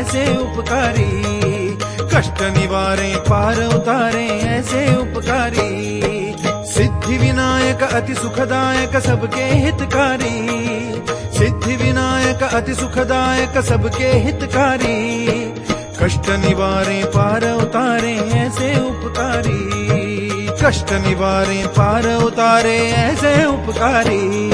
ऐसे उपकारी, कष्ट निवारे पार उतारे ऐसे उपकारी। सिद्धि विनायक अति सुखदायक सबके हितकारी, सिद्धि विनायक अति सुखदायक सबके हितकारी, कष्ट निवारे पार उतारे ऐसे उपकारी, कष्ट निवारे पार उतारे ऐसे उपकारी।